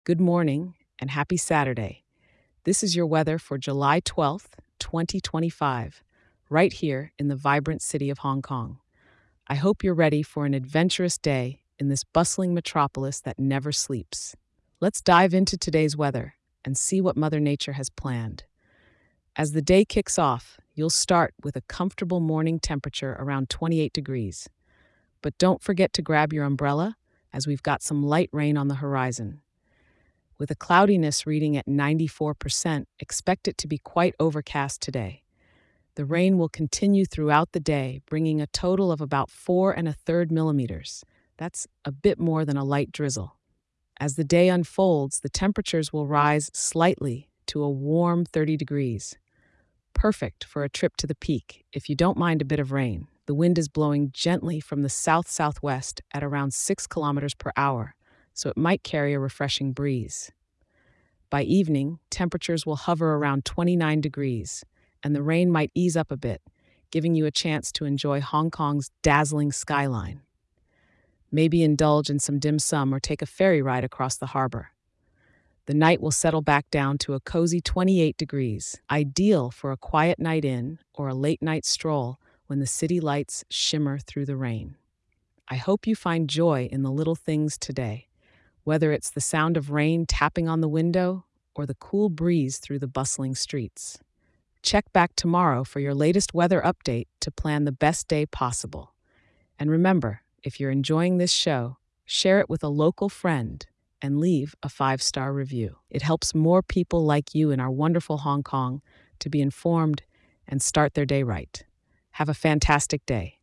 Good morning and happy Saturday. This is your weather for July 12th, 2025, right here in the vibrant city of Hong Kong. I hope you're ready for an adventurous day in this bustling metropolis that never sleeps. Let's dive into today's weather and see what Mother Nature has planned. As the day kicks off, you'll start with a comfortable morning temperature around 28 degrees. But don't forget to grab your umbrella, as we've got some light rain on the horizon. With a cloudiness reading at 94%, expect it to be quite overcast today. The rain will continue throughout the day, bringing a total of about 4 1/3 millimeters. That's a bit more than a light drizzle. As the day unfolds, the temperatures will rise slightly to a warm 30 degrees. Perfect for a trip to the peak if you don't mind a bit of rain. The wind is blowing gently from the south-southwest at around 6 kilometers per hour, so it might carry a refreshing breeze. By evening, temperatures will hover around 29 degrees, and the rain might ease up a bit, giving you a chance to enjoy Hong Kong's dazzling skyline. Maybe indulge in some dim sum or take a ferry ride across the harbor. The night will settle back down to a cozy 28 degrees, ideal for a quiet night in or a late night stroll when the city lights shimmer through the rain. I hope you find joy in the little things today, whether it's the sound of rain tapping on the window or the cool breeze through the bustling streets. Check back tomorrow for your latest weather update to plan the best day possible. And remember, if you're enjoying this show, share it with a local friend and leave a 5-star review. It helps more people like you in our wonderful Hong Kong to be informed and start their day right. Have a fantastic day.